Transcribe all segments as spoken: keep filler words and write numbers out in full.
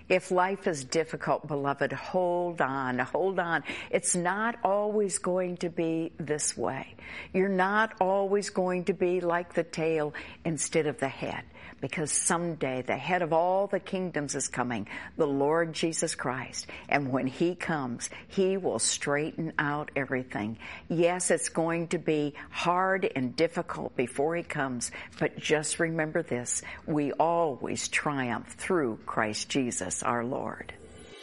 If life is difficult, beloved, hold on, hold on. It's not always going to be this way. You're not always going to be like the tail instead of the head, because someday the head of all the kingdoms is coming, the Lord Jesus Christ. And when He comes, He will straighten out everything. Yes, it's going to be hard and difficult before He comes, but just remember this: we always triumph through Christ Jesus our Lord.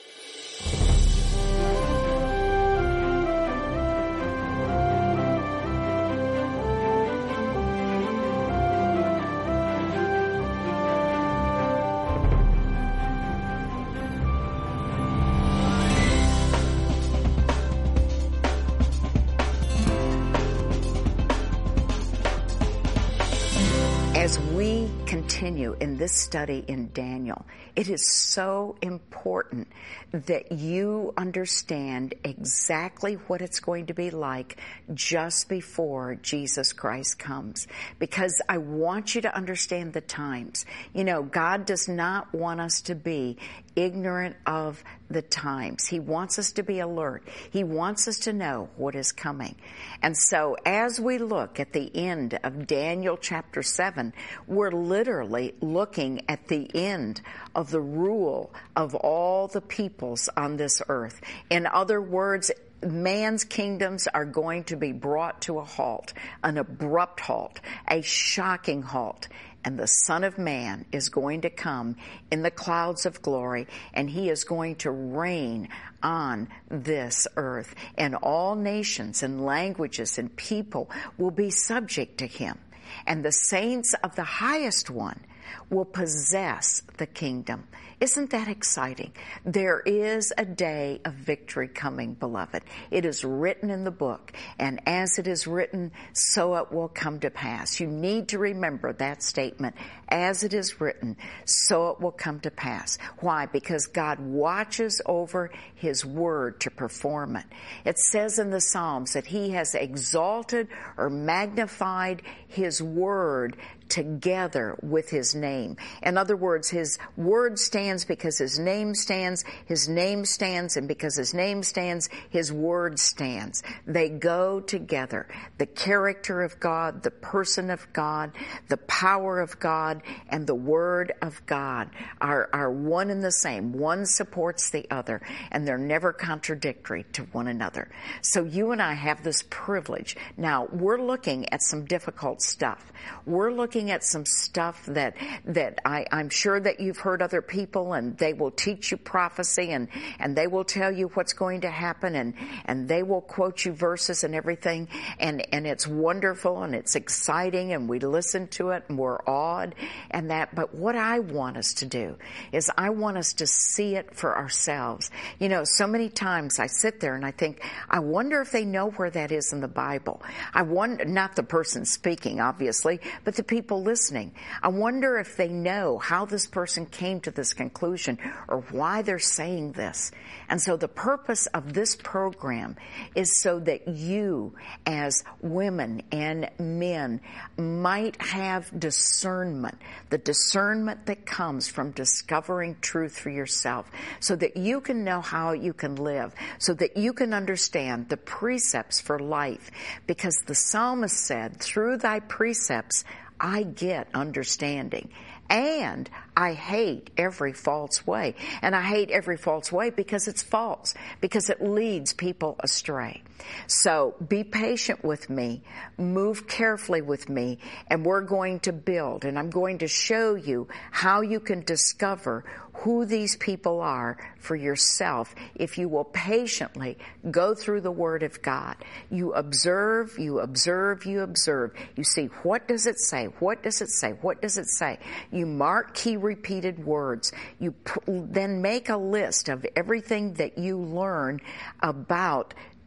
As we continue in this study in Daniel, it is so important that you understand exactly what it's going to be like just before Jesus Christ comes. Because I want you to understand the times. You know, God does not want us to be ignorant of the times. He wants us to be alert. He wants us to know what is coming. And so as we look at the end of Daniel chapter seven, we're literally looking at the end of the rule of all the peoples on this earth. In other words, man's kingdoms are going to be brought to a halt, an abrupt halt, a shocking halt. And the Son of Man is going to come in the clouds of glory, and He is going to reign on this earth. And all nations and languages and people will be subject to Him. And the saints of the highest one will possess the kingdom. Isn't that exciting? There is a day of victory coming, beloved. It is written in the book, and as it is written, so it will come to pass. You need to remember that statement. As it is written, so it will come to pass. Why? Because God watches over His word to perform it. It says in the Psalms that He has exalted or magnified His word together with His name. In other words, His word stands because His name stands, His name stands, and because His name stands, His word stands. They go together. The character of God, the person of God, the power of God, and the word of God are, are one and the same. One supports the other, and they're never contradictory to one another. So you and I have this privilege. Now, we're looking at some difficult stuff. We're looking at some stuff that that I, I'm sure that you've heard other people, and they will teach you prophecy, and, and they will tell you what's going to happen, and, and they will quote you verses and everything, and, and it's wonderful, and it's exciting, and we listen to it, and we're awed, and that. But what I want us to do is I want us to see it for ourselves. You know, so many times I sit there and I think, I wonder if they know where that is in the Bible. I wonder, not the person speaking, obviously, but the people listening. I wonder if they know how this person came to this conclusion or why they're saying this. And so the purpose of this program is so that you as women and men might have discernment, the discernment that comes from discovering truth for yourself, so that you can know how you can live, so that you can understand the precepts for life. Because the psalmist said, through thy precepts I get understanding. And I hate every false way. And I hate every false way because it's false, because it leads people astray. So be patient with me, move carefully with me, and we're going to build. And I'm going to show you how you can discover who these people are for yourself if you will patiently go through the Word of God. You observe, you observe, you observe. You see, what does it say? What does it say? What does it say? You mark key repeated words. You p- then make a list of everything that you learn about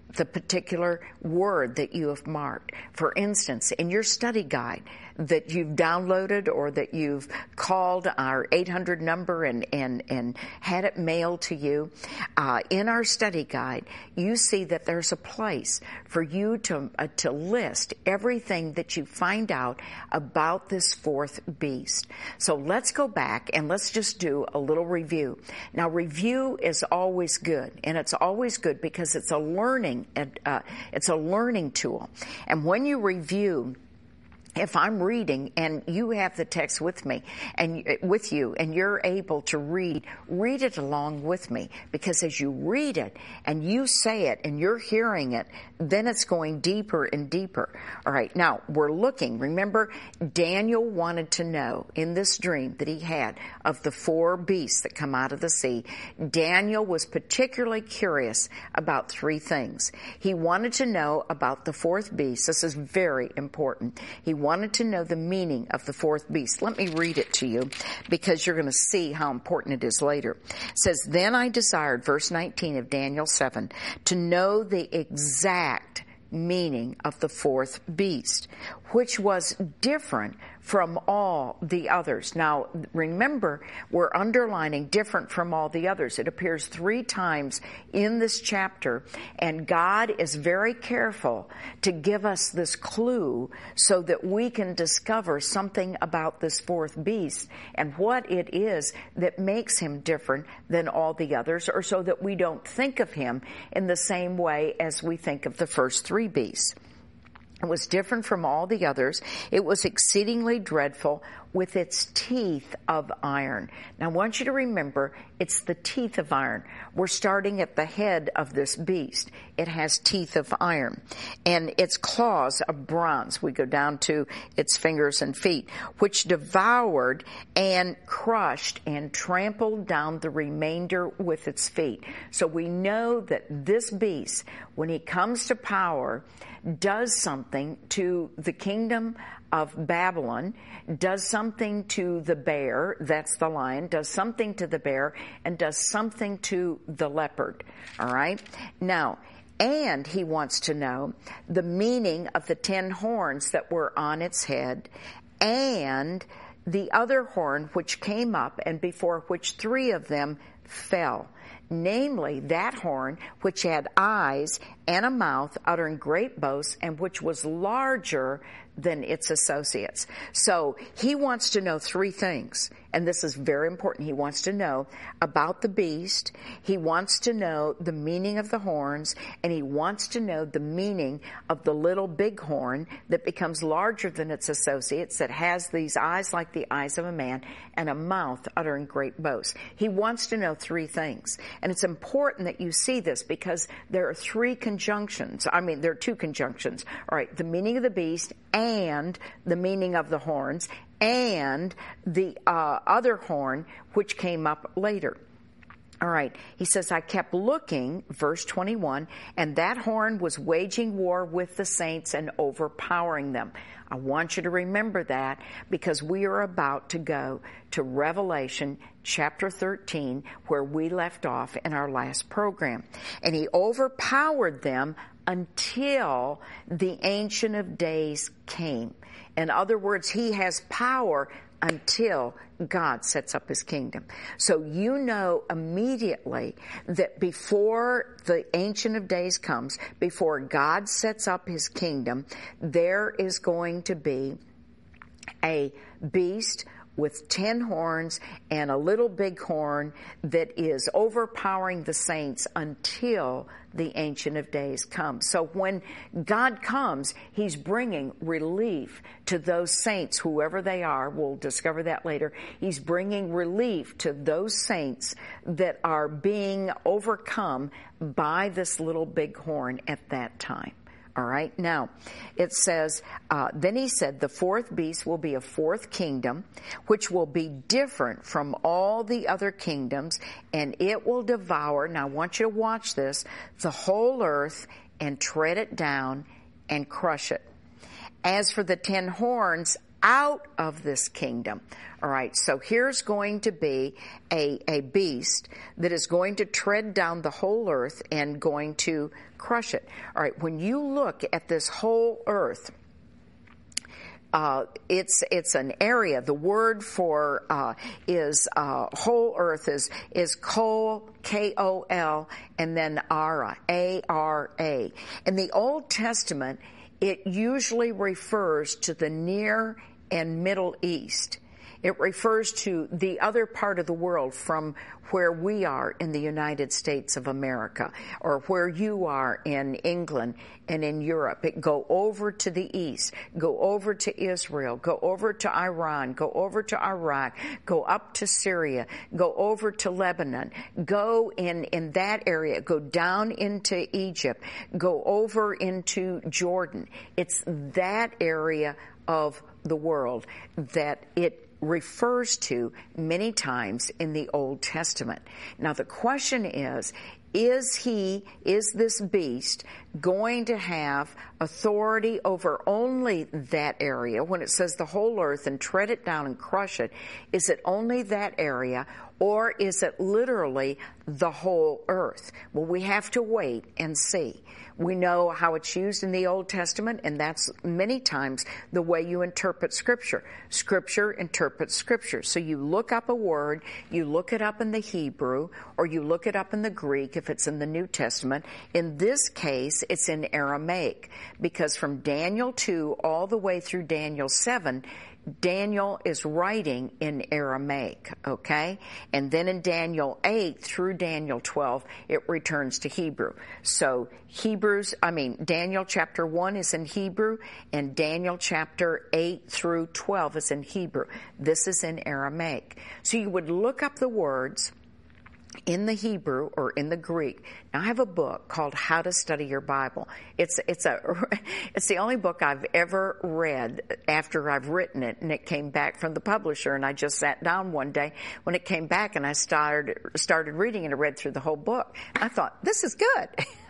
the particular word that you have marked. For instance, in your study guide that you've downloaded or that you've called our eight hundred number and, and, and had it mailed to you, uh, in our study guide, you see that there's a place for you to, uh, to list everything that you find out about this fourth beast. So let's go back and let's just do a little review. Now, review is always good, and it's always good because it's a learning, uh, it's a learning tool. And when you review, if I'm reading and you have the text with me and with you and you're able to read, read it along with me, because as you read it and you say it and you're hearing it, then it's going deeper and deeper. All right. Now we're looking. Remember, Daniel wanted to know in this dream that he had of the four beasts that come out of the sea. Daniel was particularly curious about three things. He wanted to know about the fourth beast. This is very important. He wanted to know the meaning of the fourth beast. Let me read it to you because you're going to see how important it is later. It says, then I desired, verse nineteen of Daniel seven, to know the exact meaning of the fourth beast, which was different from all the others. Now, remember, we're underlining different from all the others. It appears three times in this chapter, and God is very careful to give us this clue so that we can discover something about this fourth beast and what it is that makes him different than all the others, or so that we don't think of him in the same way as we think of the first three beasts. It was different from all the others. It was exceedingly dreadful, with its teeth of iron. Now, I want you to remember, it's the teeth of iron. We're starting at the head of this beast. It has teeth of iron, and its claws of bronze. We go down to its fingers and feet, which devoured and crushed and trampled down the remainder with its feet. So we know that this beast, when he comes to power, does something to the kingdom of Babylon, does something to the bear, that's the lion, does something to the bear, and does something to the leopard. All right? Now, and he wants to know the meaning of the ten horns that were on its head, and the other horn which came up, and before which three of them fell. Namely, that horn which had eyes and a mouth uttering great boasts, and which was larger than its associates. So he wants to know three things, and this is very important. He wants to know about the beast, he wants to know the meaning of the horns, and he wants to know the meaning of the little big horn that becomes larger than its associates, that has these eyes like the eyes of a man and a mouth uttering great boasts. He wants to know three things, and it's important that you see this because there are three conjunctions. I mean, there are two conjunctions. All right, the meaning of the beast and the meaning of the horns, and the uh, other horn which came up later. All right, he says, I kept looking, verse twenty-one, and that horn was waging war with the saints and overpowering them. I want you to remember that because we are about to go to Revelation chapter thirteen, where we left off in our last program. And he overpowered them until the Ancient of Days came. In other words, he has power until God sets up his kingdom. So you know immediately that before the Ancient of Days comes, before God sets up his kingdom, there is going to be a beast with ten horns and a little big horn that is overpowering the saints until the Ancient of Days comes. So when God comes, he's bringing relief to those saints, whoever they are. We'll discover that later. He's bringing relief to those saints that are being overcome by this little big horn at that time. All right. Now, it says, uh, then he said, the fourth beast will be a fourth kingdom, which will be different from all the other kingdoms, and it will devour, now I want you to watch this, the whole earth and tread it down and crush it. As for the ten horns, out of this kingdom. All right, so here's going to be a, a beast that is going to tread down the whole earth and going to crush it. All right, when you look at this whole earth, Uh, it's it's an area. The word for uh, is uh, whole earth is is Kol, K O L, and then Ara, A R A. In the Old Testament, it usually refers to the Near and Middle East. It refers to the other part of the world from where we are in the United States of America, or where you are in England and in Europe. It go over to the east, go over to Israel, go over to Iran, go over to Iraq, go up to Syria, go over to Lebanon, go in, in that area, go down into Egypt, go over into Jordan. It's that area of the world that it refers to many times in the Old Testament. Now the question is, is he, is this beast going to have authority over only that area? When it says the whole earth and tread it down and crush it, is it only that area, or is it literally the whole earth? Well, we have to wait and see. We know how it's used in the Old Testament, and that's many times the way you interpret Scripture. Scripture interprets Scripture. So you look up a word, you look it up in the Hebrew, or you look it up in the Greek if it's in the New Testament. In this case, it's in Aramaic, because from Daniel two all the way through Daniel seven, Daniel is writing in Aramaic, okay? And then in Daniel eight through Daniel twelve, it returns to Hebrew. So Hebrews, I mean, Daniel chapter one is in Hebrew, and Daniel chapter eight through twelve is in Hebrew. This is in Aramaic. So you would look up the words in the Hebrew or in the Greek. Now, I have a book called How to Study Your Bible. It's it's a it's the only book I've ever read after I've written it, and it came back from the publisher. And I just sat down one day when it came back, and I started started reading, and I read through the whole book. I thought, this is good,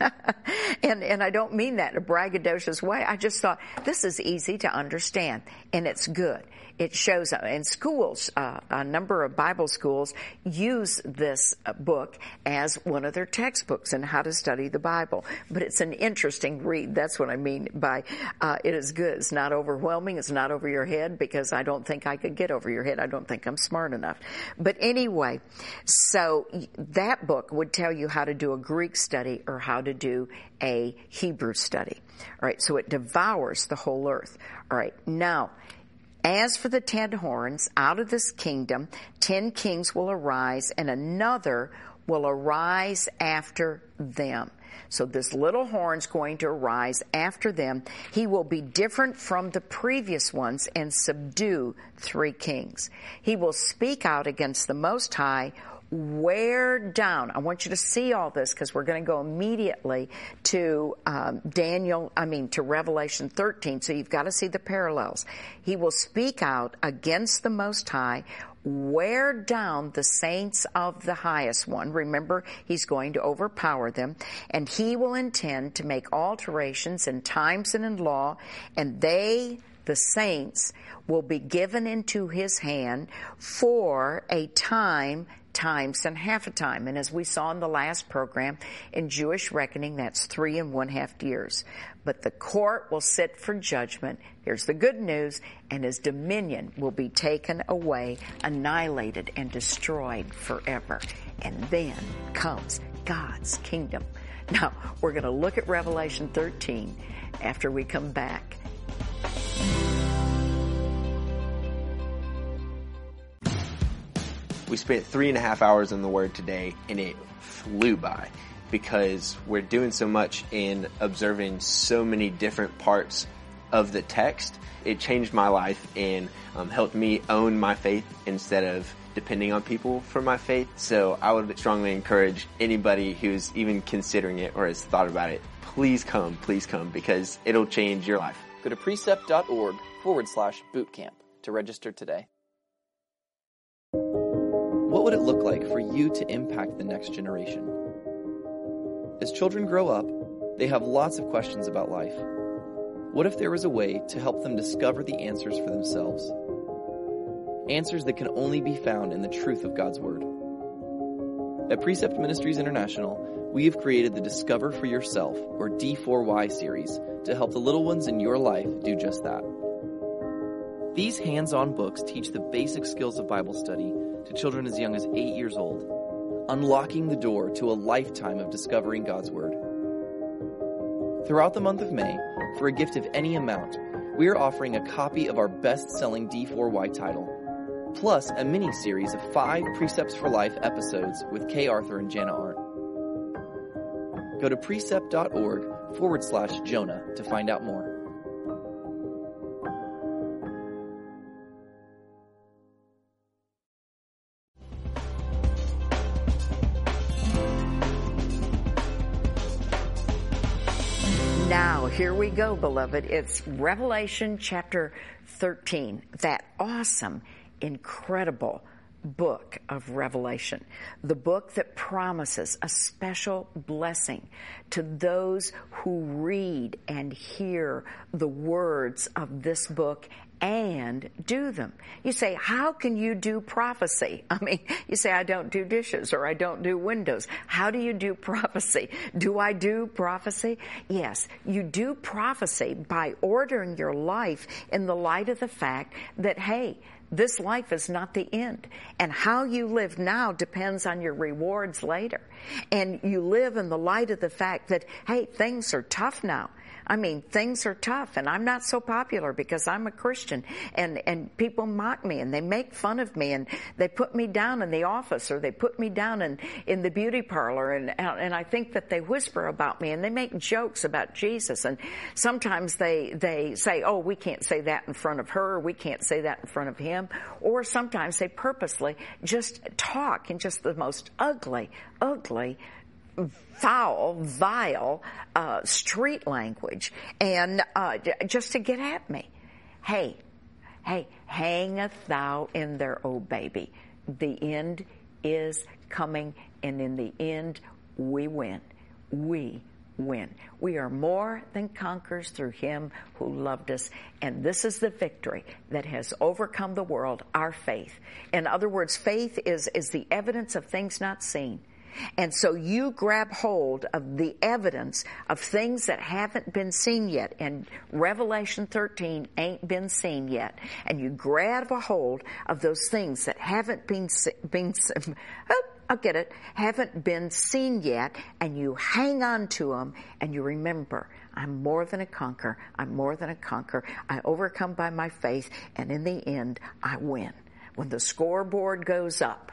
and and I don't mean that in a braggadocious way. I just thought, this is easy to understand, and it's good. It shows up in schools. Uh, a number of Bible schools use this book as one of their textbooks in how to study the Bible. But it's an interesting read. That's what I mean by uh, it is good. It's not overwhelming. It's not over your head, because I don't think I could get over your head. I don't think I'm smart enough. But anyway, so that book would tell you how to do a Greek study or how to do a Hebrew study. All right, so it devours the whole earth. All right, now, as for the ten horns, out of this kingdom, ten kings will arise, and another will arise after them. So this little horn's going to arise after them. He will be different from the previous ones and subdue three kings. He will speak out against the Most High, wear down. I want you to see all this, because we're going to go immediately to um, Daniel, I mean to Revelation thirteen, so you've got to see the parallels. He will speak out against the Most High, wear down the saints of the Highest One. Remember, he's going to overpower them, and he will intend to make alterations in times and in law, and they, the saints, will be given into his hand for a time, times and half a time. And as we saw in the last program, in Jewish reckoning, that's three and one half years. But the court will sit for judgment. Here's the good news, and his dominion will be taken away, annihilated, and destroyed forever. And then comes God's kingdom. Now, we're going to look at Revelation thirteen after we come back. We spent three and a half hours on the Word today, and it flew by because we're doing so much in observing so many different parts of the text. It changed my life and um, helped me own my faith instead of depending on people for my faith. So I would strongly encourage anybody who's even considering it or has thought about it, please come, please come, because it'll change your life. Go to precept.org forward slash bootcamp to register today. What would it look like for you to impact the next generation? As children grow up, they have lots of questions about life. What if there was a way to help them discover the answers for themselves? Answers that can only be found in the truth of God's Word. At Precept Ministries International, we have created the Discover for Yourself, or D four Y series, to help the little ones in your life do just that. These hands-on books teach the basic skills of Bible study to children as young as eight years old, unlocking the door to a lifetime of discovering God's Word. Throughout the month of May, for a gift of any amount, we are offering a copy of our best-selling D four Y title, plus a mini-series of five Precepts for Life episodes with Kay Arthur and Jana Arndt. Go to precept.org forward slash Jonah to find out more. Now, here we go, beloved. It's Revelation chapter thirteen, that awesome, incredible book of Revelation, the book that promises a special blessing to those who read and hear the words of this book and do them. You say, how can you do prophecy? I mean, you say, I don't do dishes or I don't do windows. How do you do prophecy? Do I do prophecy? Yes, you do prophecy by ordering your life in the light of the fact that, hey, this life is not the end. And how you live now depends on your rewards later. And you live in the light of the fact that, hey, things are tough now. I mean, things are tough, and I'm not so popular because I'm a Christian, and, and people mock me, and they make fun of me, and they put me down in the office, or they put me down in, in the beauty parlor, and, and I think that they whisper about me, and they make jokes about Jesus, and sometimes they, they say, oh, we can't say that in front of her, or we can't say that in front of him, or sometimes they purposely just talk in just the most ugly, ugly, foul, vile, uh, street language, and uh, just to get at me. Hey, hey, hangeth thou in there, O baby. The end is coming, and in the end, we win. We win. We are more than conquerors through him who loved us, and this is the victory that has overcome the world, our faith. In other words, faith is, is the evidence of things not seen. And so you grab hold of the evidence of things that haven't been seen yet. And Revelation thirteen ain't been seen yet. And you grab a hold of those things that haven't been, been oh, I'll get it, haven't been seen yet. And you hang on to them and you remember, I'm more than a conqueror. I'm more than a conqueror. I overcome by my faith. And in the end, I win. When the scoreboard goes up,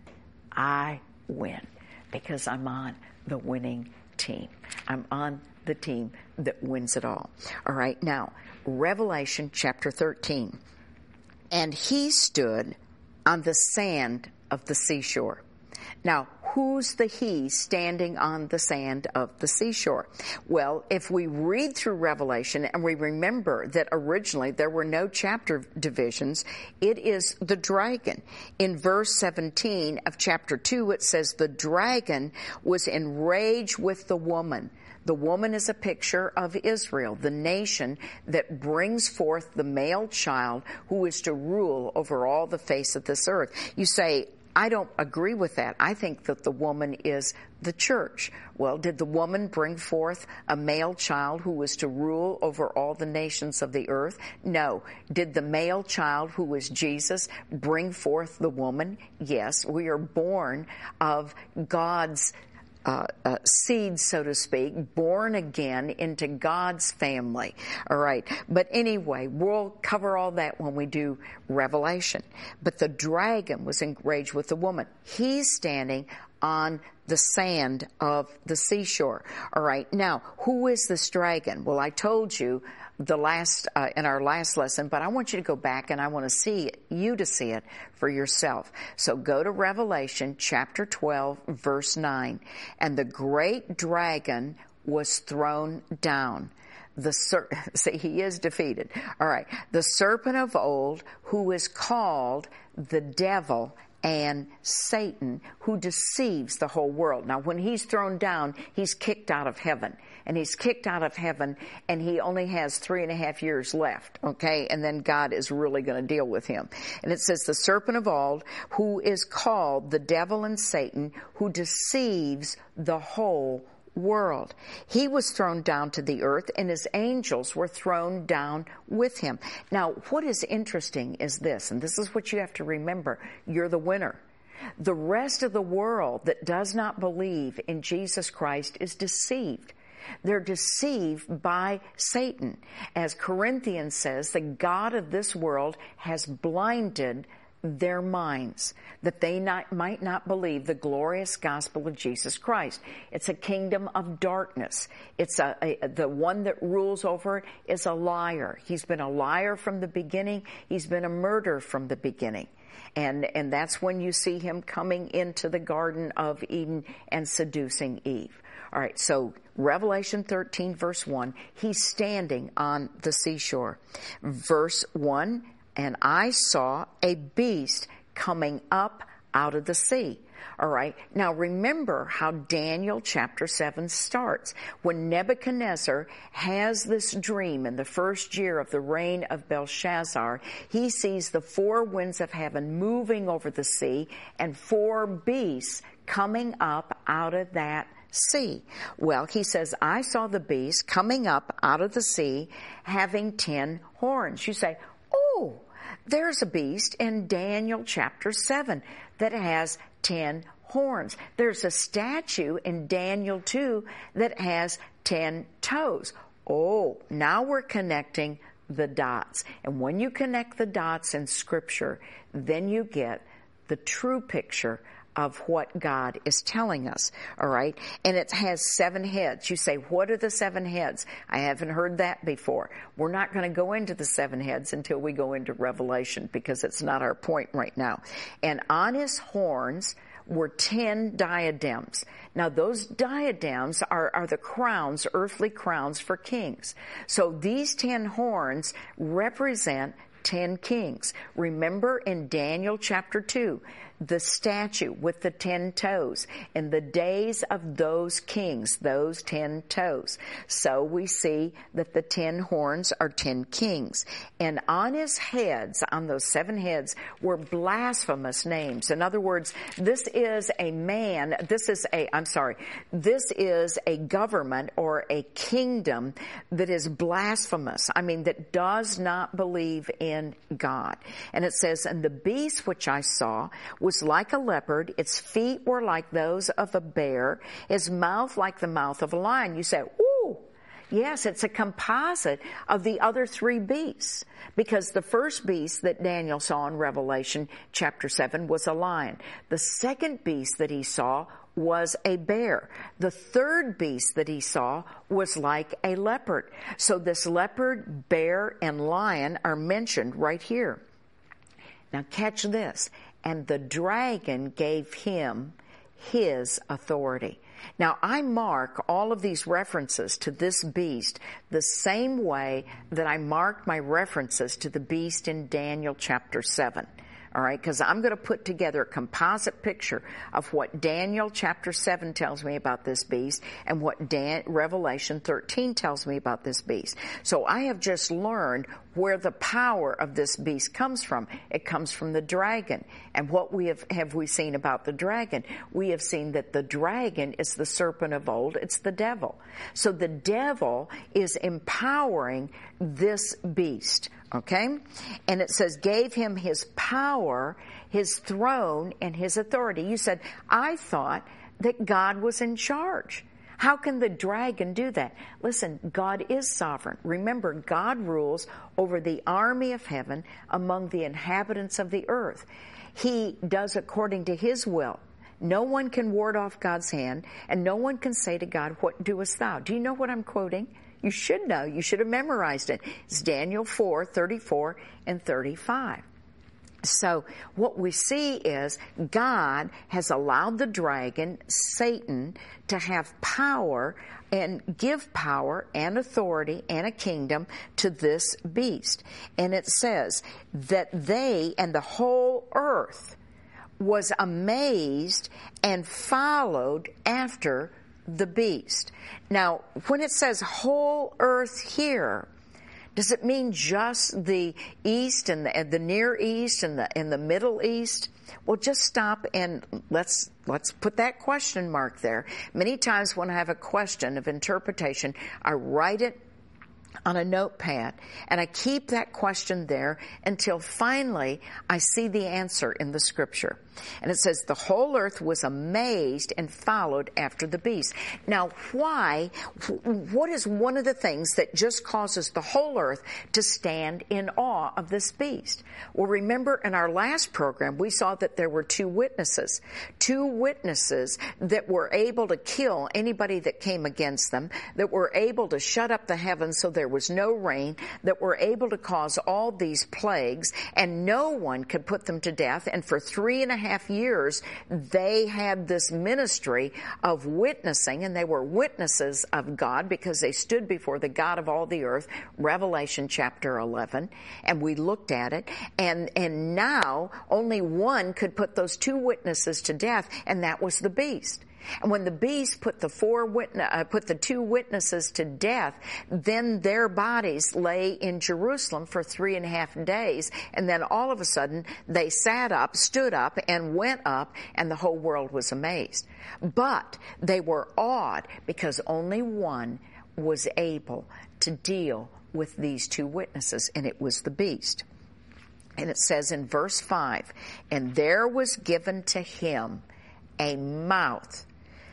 I win. Because I'm on the winning team. I'm on the team that wins it all. All right, now, Revelation chapter thirteen. And he stood on the sand of the seashore. Now, who's the he standing on the sand of the seashore? Well, if we read through Revelation and we remember that originally there were no chapter divisions, it is the dragon. In verse seventeen of chapter two, it says, the dragon was enraged with the woman. The woman is a picture of Israel, the nation that brings forth the male child who is to rule over all the face of this earth. You say, I don't agree with that. I think that the woman is the church. Well, did the woman bring forth a male child who was to rule over all the nations of the earth? No. Did the male child, who was Jesus, bring forth the woman? Yes. We are born of God's Uh, uh, seed, so to speak, born again into God's family. All right. But anyway, we'll cover all that when we do Revelation. But the dragon was enraged with the woman. He's standing on the sand of the seashore. All right. Now, who is this dragon? Well, I told you the last uh, in our last lesson, but I want you to go back and I want to see it, you to see it for yourself. So go to Revelation chapter twelve, verse nine. And the great dragon was thrown down. The ser- see, he is defeated. All right. The serpent of old, who is called the devil and Satan, who deceives the whole world. Now, when he's thrown down, he's kicked out of heaven. And he's kicked out of heaven, and he only has three and a half years left, okay? And then God is really going to deal with him. And it says, the serpent of old, who is called the devil and Satan, who deceives the whole world. He was thrown down to the earth, and his angels were thrown down with him. Now, what is interesting is this, and this is what you have to remember. You're the winner. The rest of the world that does not believe in Jesus Christ is deceived. They're deceived by Satan. As Corinthians says, the God of this world has blinded their minds, that they not, might not believe the glorious gospel of Jesus Christ. It's a kingdom of darkness. It's a, a the one that rules over it is a liar. He's been a liar from the beginning. He's been a murderer from the beginning. And, and that's when you see him coming into the Garden of Eden and seducing Eve. All right, so Revelation thirteen, verse one, he's standing on the seashore. Verse one, and I saw a beast coming up out of the sea. All right, now remember how Daniel chapter seven starts. When Nebuchadnezzar has this dream in the first year of the reign of Belshazzar, he sees the four winds of heaven moving over the sea and four beasts coming up out of that sea. Well, he says, I saw the beast coming up out of the sea having ten horns. You say, oh, there's a beast in Daniel chapter seven that has ten horns. There's a statue in Daniel two that has ten toes. Oh, now we're connecting the dots. And when you connect the dots in Scripture, then you get the true picture of what God is telling us, all right? And it has seven heads. You say, what are the seven heads? I haven't heard that before. We're not going to go into the seven heads until we go into Revelation, because it's not our point right now. And on his horns were ten diadems. Now, those diadems are, are the crowns, earthly crowns for kings. So these ten horns represent ten kings. Remember in Daniel chapter two, the statue with the ten toes, in the days of those kings, those ten toes. So we see that the ten horns are ten kings. And on his heads, on those seven heads, were blasphemous names. In other words, this is a man, this is a, I'm sorry, this is a government or a kingdom that is blasphemous. I mean, that does not believe in God. And it says, and the beast which I saw was like a leopard, its feet were like those of a bear, his mouth like the mouth of a lion. You say, ooh, yes, it's a composite of the other three beasts, because the first beast that Daniel saw in Revelation chapter seven was a lion. The second beast that he saw was a bear. The third beast that he saw was like a leopard. So this leopard, bear, and lion are mentioned right here. Now catch this. And the dragon gave him his authority. Now, I mark all of these references to this beast the same way that I marked my references to the beast in Daniel chapter seven. All right, because I'm going to put together a composite picture of what Daniel chapter seven tells me about this beast and what Dan- Revelation thirteen tells me about this beast. So I have just learned where the power of this beast comes from. It comes from the dragon. And what we have, have we seen about the dragon? We have seen that the dragon is the serpent of old. It's the devil. So the devil is empowering this beast. Okay? And it says, gave him his power, his throne, and his authority. You said, I thought that God was in charge. How can the dragon do that? Listen, God is sovereign. Remember, God rules over the army of heaven among the inhabitants of the earth. He does according to his will. No one can ward off God's hand, and no one can say to God, what doest thou? Do you know what I'm quoting? You should know. You should have memorized it. It's Daniel four, thirty-four and thirty-five. So what we see is God has allowed the dragon, Satan, to have power and give power and authority and a kingdom to this beast. And it says that they and the whole earth was amazed and followed after the beast. Now, when it says whole earth here, does it mean just the East and the, and the Near East and the and the Middle East? Well, just stop and let's let's put that question mark there. Many times when I have a question of interpretation, I write it on a notepad, and I keep that question there until finally I see the answer in the Scripture. And it says, the whole earth was amazed and followed after the beast. Now, why? What is one of the things that just causes the whole earth to stand in awe of this beast? Well, remember in our last program, we saw that there were two witnesses. Two witnesses that were able to kill anybody that came against them, that were able to shut up the heavens so there was no rain, that were able to cause all these plagues, and no one could put them to death. And for three and a half years, they had this ministry of witnessing, and they were witnesses of God because they stood before the God of all the earth, Revelation chapter eleven, and we looked at it, and, and now only one could put those two witnesses to death, and that was the beast. And when the beast put the four witness, uh, put the two witnesses to death, then their bodies lay in Jerusalem for three and a half days. And then all of a sudden, they sat up, stood up, and went up, and the whole world was amazed. But they were awed because only one was able to deal with these two witnesses, and it was the beast. And it says in verse five, and there was given to him a mouth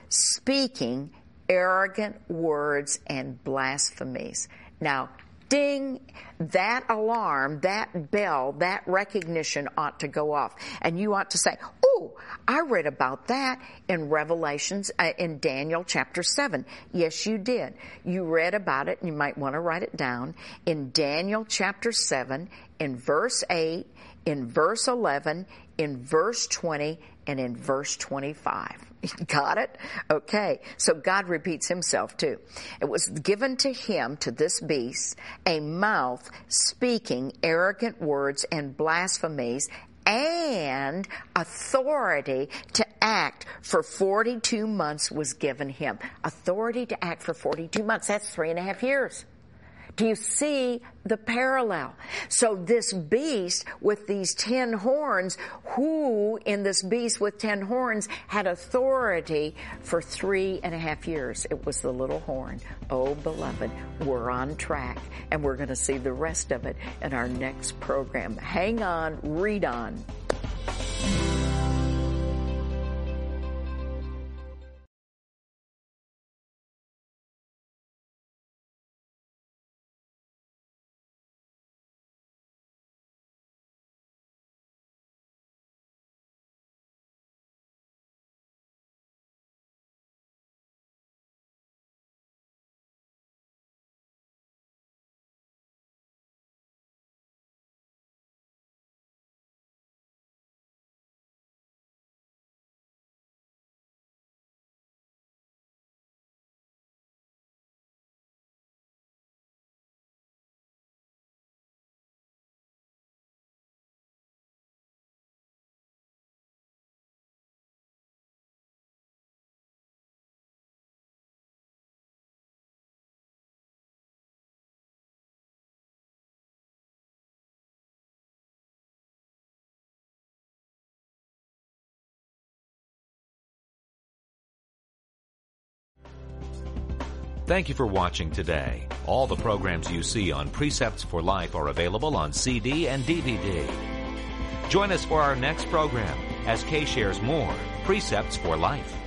speaking arrogant words and blasphemies. Now, ding, that alarm, that bell, that recognition ought to go off. And you ought to say, oh, I read about that in Revelations, uh, in Daniel chapter seven. Yes, you did. You read about it, and you might want to write it down. In Daniel chapter seven, in verse eight, in verse eleven, in verse twenty, and in verse twenty-five. Got it? Okay. So God repeats himself too. It was given to him, to this beast, a mouth speaking arrogant words and blasphemies, and authority to act for forty-two months was given him. Authority to act for forty-two months. That's three and a half years. Do you see the parallel? So this beast with these ten horns, who in this beast with ten horns had authority for three and a half years? It was the little horn. Oh, beloved, we're on track, and we're going to see the rest of it in our next program. Hang on, read on. Thank you for watching today. All the programs you see on Precepts for Life are available on C D and D V D. Join us for our next program as Kay shares more Precepts for Life.